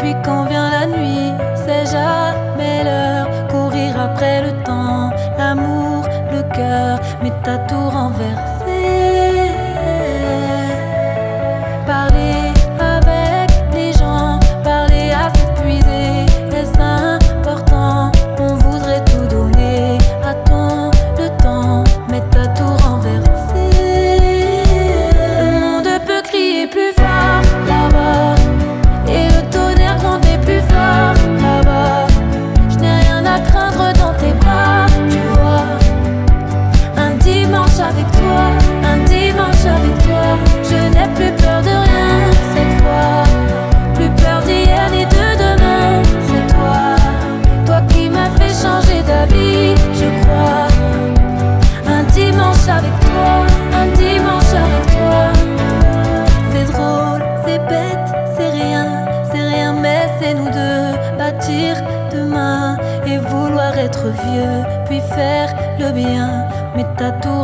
Puis quand vient la nuit, c'est jamais l'heure. Courir après le temps, l'amour, le cœur, mais t'as tout renversé. Parler avec les gens, parler à s'épuiser, est-ce important? On voudrait tout donner à ton le temps, mais t'as tout renversé. Le monde peut crier plus fort là-bas, et le tonnerre gronder plus fort là-bas. Je n'ai rien à craindre dans tes bras, tu vois. Un dimanche avec toi, un dimanche avec toi. Je n'ai plus peur de rien cette fois, plus peur d'hier ni de demain. C'est toi, toi qui m'as fait changer d'avis, je crois. Un dimanche avec toi, un dimanche avec toi. C'est drôle, c'est bête, c'est rien, mais c'est nous deux. Bâtir demain et vouloir être vieux, puis faire le bien, mais t'as tout